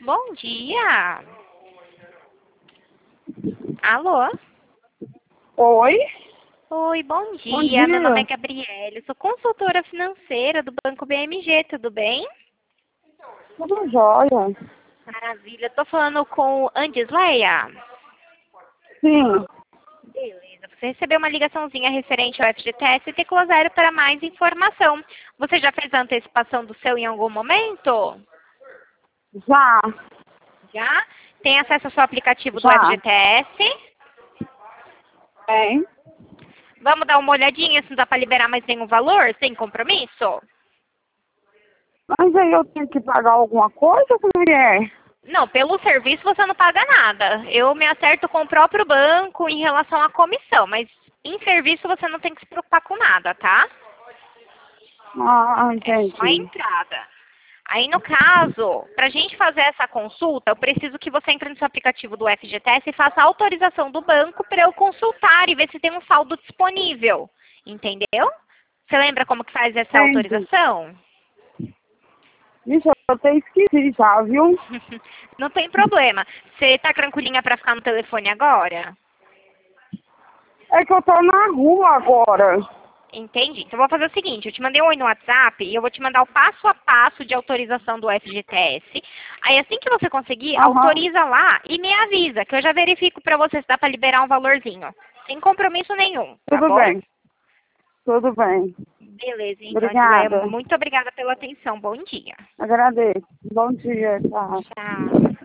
Bom dia. Alô? Oi? Oi, bom dia. Bom dia. Meu nome é Gabriele, sou consultora financeira do Banco BMG, tudo bem? Tudo jóia? Maravilha. Tô falando com Andisleia. Sim. Beleza. Você recebeu uma ligaçãozinha referente ao FGTS e ficou zero para mais informação. Você já fez a antecipação do seu em algum momento? Já. Já? Tem acesso ao seu aplicativo do Já. FGTS? Tem. Vamos dar uma olhadinha se não dá para liberar mais nenhum valor, sem compromisso? Mas aí eu tenho que pagar alguma coisa? Como é que é? Não, pelo serviço você não paga nada. Eu me acerto com o próprio banco em relação à comissão, mas em serviço você não tem que se preocupar com nada, tá? Ah, É só a entendi. entrada. Aí, no caso, para a gente fazer essa consulta, eu preciso que você entre no seu aplicativo do FGTS e faça a autorização do banco para eu consultar e ver se tem um saldo disponível. Entendeu? Você lembra como que faz essa Entendi. autorização? Isso eu até esqueci já, viu? Não tem problema. Você tá tranquilinha para ficar no telefone agora? É que eu tô na rua agora. Entendi. Então, eu vou fazer o seguinte, eu te mandei um oi no WhatsApp e eu vou te mandar o passo a passo de autorização do FGTS. Aí, assim que você conseguir, Aham. autoriza lá e me avisa, que eu já verifico para você se dá para liberar um valorzinho. Sem compromisso nenhum, tá Tudo bom? bem. Tudo bem. Beleza, então, Adileia, Obrigada. muito obrigada pela atenção. Bom dia. Agradeço. Bom dia. Tchau. Tchau.